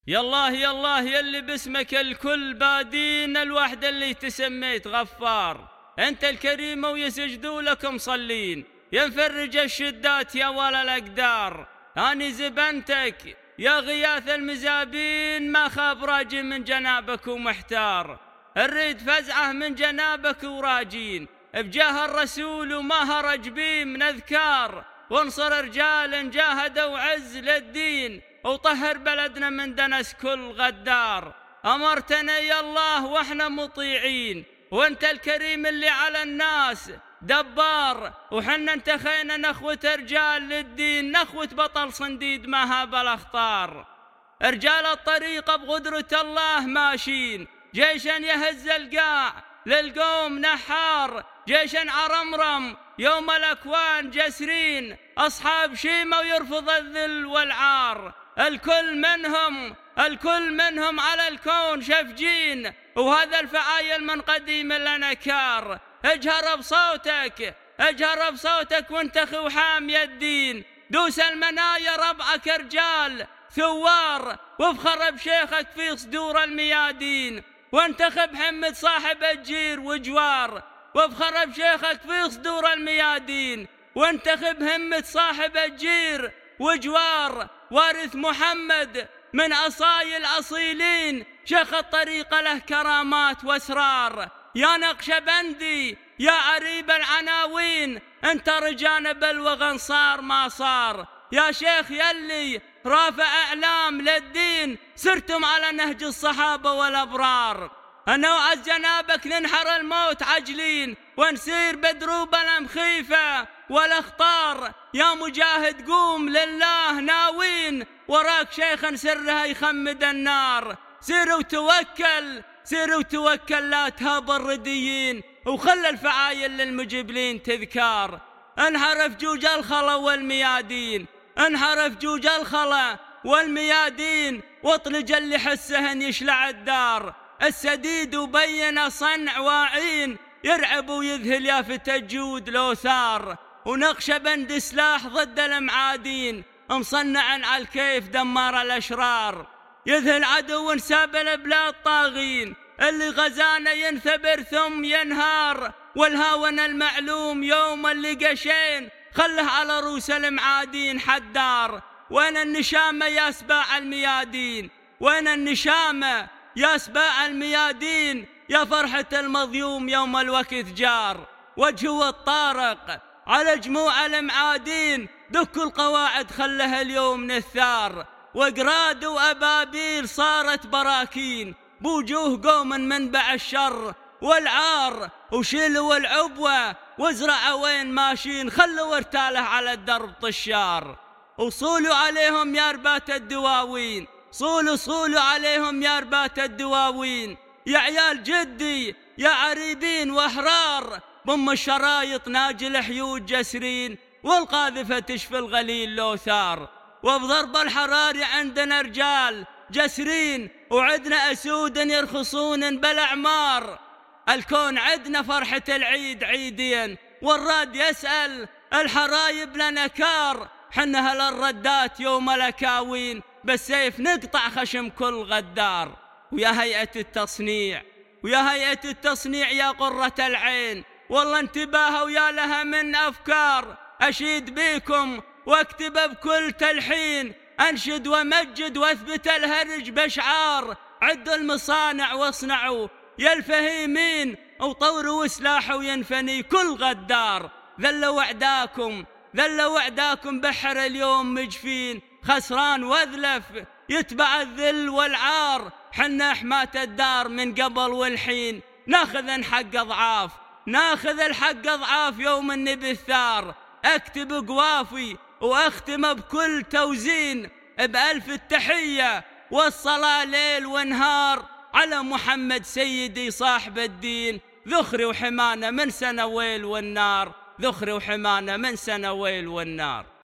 يالله يالله يلي باسمك الكل بادين، الوحد اللي تسميت غفار. انت الكريم ويسجدوا لك مصلين، يا مفرج الشدات يا ولا الاقدار. اني زبنتك يا غياث المزابين، ما خاب راجي من جنابك ومحتار. الريد فزعه من جنابك وراجين، بجاه الرسول وما هرج بيه من اذكار. وانصر رجال جاهدوا عز للدين، وطهر بلدنا من دنس كل غدار. أمرتنا يا الله واحنا مطيعين، وانت الكريم اللي على الناس دبار. وحنا انتخينا نخوة رجال للدين، نخوة بطل صنديد ما هاب الأخطار. رجال الطريقة بقدرة الله ماشين، جيشا يهز القاع للقوم نحار. جيشا عرمرم يوم الأكوان جسرين، أصحاب شيمة ويرفض الذل والعار. الكل منهم على الكون شفجين، وهذا الفعايل من قديم لنا كار. اجهر بصوتك وانتخي وحامي الدين، دوس المنايا ربعك رجال ثوار. وافخر بشيخك في صدور الميادين، وانتخب حمد صاحب الجير وجوار. وافخر بشيخك في صدور الميادين، وانتخب همة صاحب الجير وجوار. وارث محمد من أصايل أصيلين، شيخ الطريقة له كرامات واسرار. يا نقشبندي يا عريب العناوين، انت رجانا بالوغن صار ما صار. يا شيخ يلي رافع اعلام للدين، سرتم على نهج الصحابة والابرار. انا وعز جنابك ننحر الموت عجلين، ونسير بدروب المخيفة والاخطار. يا مجاهد قوم لله ناوين، وراك شيخا سرها يخمد النار. سير وتوكل لا تهاب الرديين، وخلى الفعايل للمجبلين تذكار. انحرف جوج الخلا والميادين، واطلج اللي حسهن يشلع الدار. السديد وبين صنع واعين، يرعب ويذهل يافت الجود لو ثار. ونقشبند سلاح ضد المعادين، مصنعا على الكيف دمار الأشرار. يذهل عدو ساب البلاد طاغين، اللي غزانا ينثبر ثم ينهار. والهاون المعلوم يوم اللي قشين، خله على روس المعادين حدار. وين النشامة يا سباع الميادين، يا فرحة المظلوم يوم الوقت جار. وجهه الطارق على جموع المعادين، دك القواعد خلها اليوم نثار. وقراد وأبابيل صارت براكين، بوجوه قوم منبع الشر والعار. وشيلوا العبوة وازرعوا وين ماشين، خلوا ارتاله على الدرب طشار. وصولوا عليهم يا ربات الدواوين، صولوا عليهم يا ربات الدواوين. يا عيال جدي يا عريبين واحرار، ضم الشرايط ناجي الحيود جسرين، والقاذفة تشفي الغليل لو ثار. وبضرب الحراري عندنا رجال جسرين، وعدنا أسود يرخصون بالأعمار. الكون عدنا فرحة العيد عيدين، والراد يسأل الحرايب لنكار. حنا هل الردات يوم الأكاوين، بالسيف نقطع خشم كل غدار. ويا هيئة التصنيع يا قرة العين، والله انتباهوا ويا لها من أفكار. أشيد بيكم واكتب بكل تلحين، أنشد ومجد واثبت الهرج بأشعار. عدوا المصانع واصنعوا يا الفهيمين، وطوروا سلاحوا ينفني كل غدار. ذلوا وعداكم بحر اليوم مجفين، خسران واذلف يتبع الذل والعار. حنا حماة الدار من قبل والحين، ناخذ الحق أضعاف يوم النبي الثار. اكتب قوافي واختم بكل توزين، بألف التحية والصلاة ليل ونهار على محمد سيدي صاحب الدين. ذخري وحمانا من سنة ويل والنار.